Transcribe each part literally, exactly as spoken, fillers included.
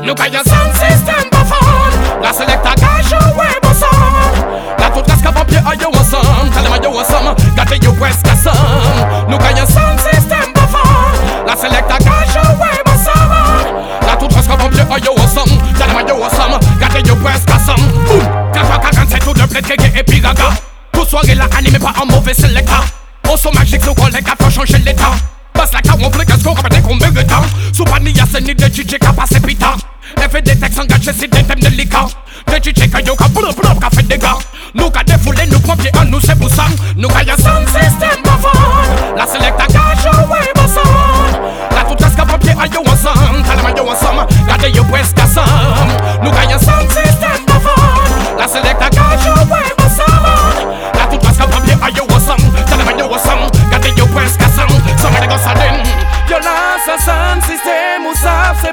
nous gagnons sound system pour fun. La selecta gage ouais bon son. La toute casque papier à yo ensemble. Tellement yo ensemble, gardez yo presque ensemble. Nous gagnons sound system pour fun. La selecta gage ouais bon son. La toute casque papier à yo ensemble. Tellement yo ensemble, gardez yo presque ensemble. Boum, quatre quarante-sept tout de bled kéké et puis gaga. Toute soirée la animé par un mauvais selecta. Au son magique, nous collègues à faire changer l'état. Passe la carte, on plaît qu'est-ce qu'on rappelle combien de temps. Soupani y'a ce nid de D J qui a passé pita. Elle fait des textes engagés, c'est des thèmes délicats. D J qui a yo ka boulou boulou ka fait des gars. Nous ka défoulé, nous pompiers en nous c'est pour ça. Nous ka y'a sound system pour fun. La selecta gage ouais bon son. La toute casque pompier a yo ensemble. Tellement yo ensemble, gardez yo presque ensemble. Nous ka y'a sound system pour fun. La selecta gage ouais bon son. La toute casque pompier a yo ensemble. Tellement yo ensemble, gardez yo presque ensemble. Somebody go sadden. Violence, sound system ou ça c'est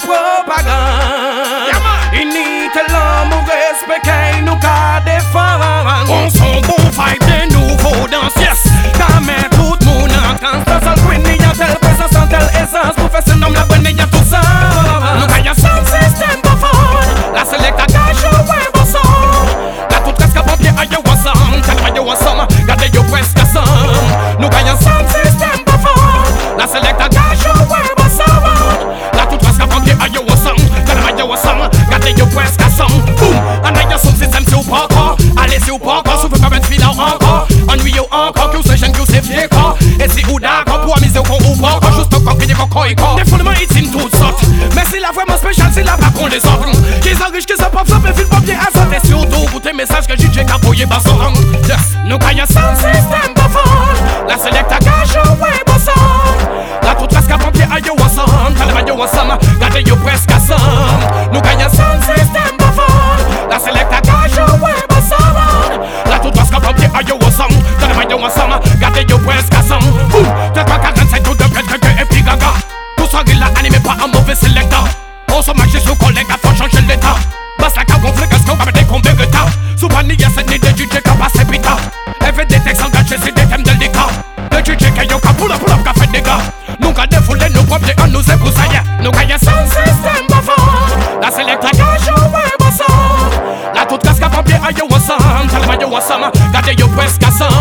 propagande. Il n'y a l'amour respect nous qu'à défendre. On s'en bon fight de nouveaux danses, yes. Quand même tout le monde entend. Dans un coin il y a telle présence, en telle essence. Pour faire ce nom la bonne il y a tout ça. Nous gagnons sound system pour fun. La selecta gage ouais bon son. La toute casque pompier à yo ensemble. Tellement yo ensemble, gardez yo presque ensemble. Nous gagnons sound system pour fun. La selecta gage ouais bon son. La toute casque pompier à yo ensemble. Tellement yo ensemble, gardez yo presque ensemble. Boum, en ayant son système c'est ou pas encore. Allez c'est ou pas encore, souffle pas mettre final encore. Ennuyeux encore, que vous c'est jeune, que vous c'est vieux corps. Et si ou d'accord, pour amuser au con ou pas encore. Juste encore, qu'il y a encore et corps. Des fondements ils toutes sortes. Mais c'est la vraiment spéciale, c'est là pas qu'on les offre. Qu'ils sont riches, qu'ils sont pauvres, mais filent pas bien à ça. Et surtout, vous tes messages que j'ai envoyé par son rang. Yes, nous gagnons sound system pour fun. La selecta gage ouais bon son. La toute casque pompier à yo ensemble. Tellement yo ensemble, gardez yo presque ensemble. Nous gagnons sound system pour fun. La selecta gage ouais bon son. La toute casque pompier à yo ensemble. Tellement yo ensemble, gardez yo presque ensemble. Boum, quatre quarante-cinq tout de bled kéké et puis gaga. Tout ça il a animé par un mauvais selecta. On se marche sous collègue à faire changer l'état. Basse la carte gonflée, qu'est-ce qu'on va mettre combien de temps. Soupani y'a cette nid de D J qui a passé pita. Elle fait des textes engagés, c'est des thèmes délicats. D J qui a yo ka boulou boulou ka fait des gars. Nous ka défoulé, nous pompiers en nous c'est pour ça yeah. Nous ka y'a sound system pour fun. La selecta gage ouais bon son. La toute casque pompier a yo ensemble. Tellement yo ensemble, gardez yo presque ensemble.